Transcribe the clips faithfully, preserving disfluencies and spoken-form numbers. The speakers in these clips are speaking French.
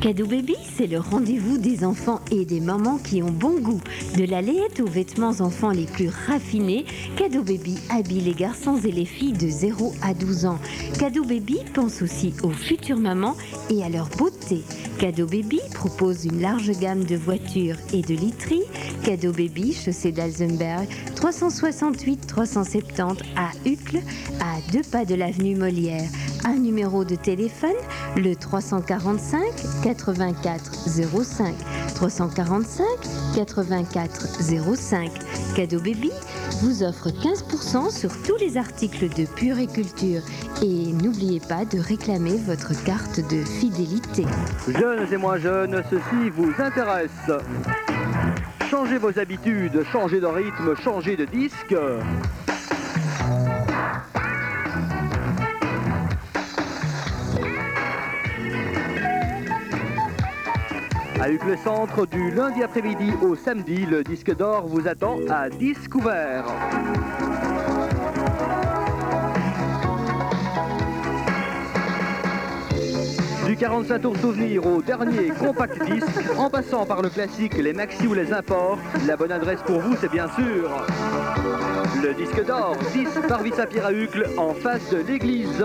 Cadeau Baby, c'est le rendez-vous des enfants et des mamans qui ont bon goût. De la layette aux vêtements enfants les plus raffinés, Cadeau Baby habille les garçons et les filles de zéro à douze ans. Cadeau Baby pense aussi aux futures mamans et à leur beauté. Cadeau Baby propose une large gamme de voitures et de literie. Cadeau Baby, chaussée d'Alzenberg, trois cent soixante-huit trois cent soixante-dix à Uccle, à deux pas de l'avenue Molière. Un numéro de téléphone, le trois cent quarante-cinq quatre-vingt-quatre zéro cinq, trois cent quarante-cinq quatre-vingt-quatre zéro cinq. Cadeau Baby vous offre quinze pour cent sur tous les articles de puriculture. Et n'oubliez pas de réclamer votre carte de fidélité. Jeunes et moins jeunes, ceci vous intéresse. Changez vos habitudes, changez de rythme, changez de disque. À Uccle Centre, du lundi après-midi au samedi, le disque d'or vous attend à disque ouvert. Du quarante-cinq tours souvenir au dernier compact disque, en passant par le classique, les maxi ou les imports, la bonne adresse pour vous, c'est bien sûr le disque d'or, dix Parvis Saint-Pierre à Uccle, en face de l'église.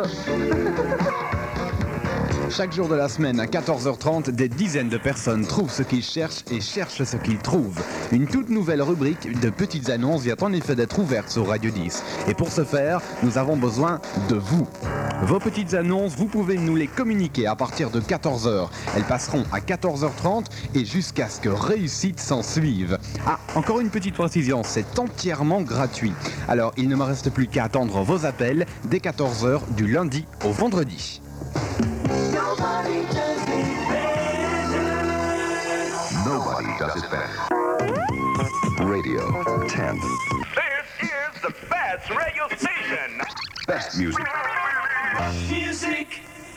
Chaque jour de la semaine à quatorze heures trente, des dizaines de personnes trouvent ce qu'ils cherchent et cherchent ce qu'ils trouvent. Une toute nouvelle rubrique de petites annonces vient en effet d'être ouverte sur Radio dix. Et pour ce faire, nous avons besoin de vous. Vos petites annonces, vous pouvez nous les communiquer à partir de quatorze heures. Elles passeront à quatorze heures trente et jusqu'à ce que réussite s'en suive. Ah, encore une petite précision, c'est entièrement gratuit. Alors, il ne me reste plus qu'à attendre vos appels dès quatorze heures du lundi au vendredi. Nobody does it better. Radio ten. This is the best radio station. Best music. Music